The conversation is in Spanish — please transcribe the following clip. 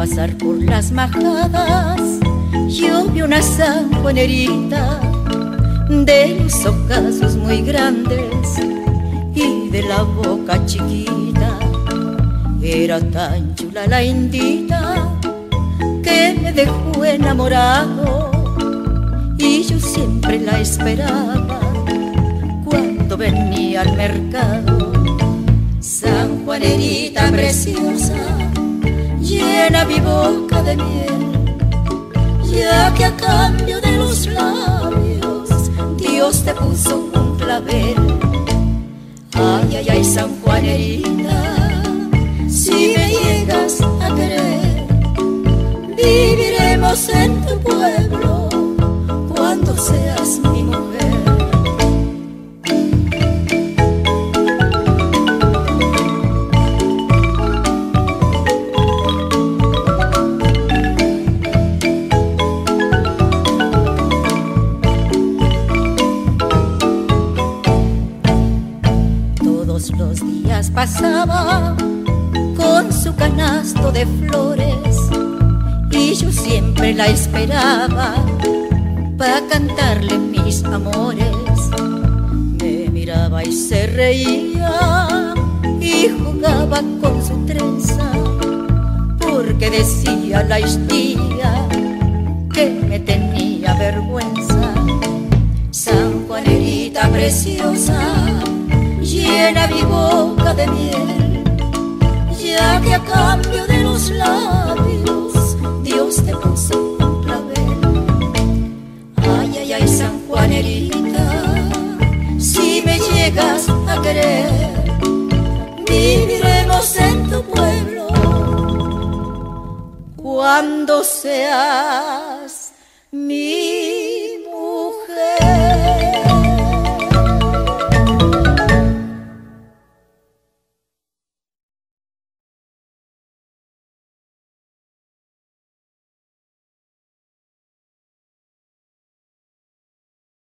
pasar por las majadas, yo vi una sanjuanerita de los ojazos muy grandes y de la boca chiquita. Era tan chula la indita que me dejó enamorado, y yo siempre la esperaba cuando venía al mercado. Sanjuanerita preciosa, llena mi boca de miel, ya que a cambio de los labios Dios te puso un clavel. Ay, ay, ay, Sanjuanerita, si me llegas a querer, viviremos en tu pueblo cuando seas mi mujer. Todos los días pasaba con su canasto de flores y yo siempre la esperaba para cantarle mis amores. Me miraba y se reía y jugaba con su trenza, porque decía la histía que me tenía vergüenza. Sanjuanerita preciosa, llena mi boca de miel, ya que a cambio de los labios Dios te puso un clavel. Ay, ay, ay, Sanjuanerita, si me llegas a querer, viviremos en tu pueblo cuando seas mi mujer.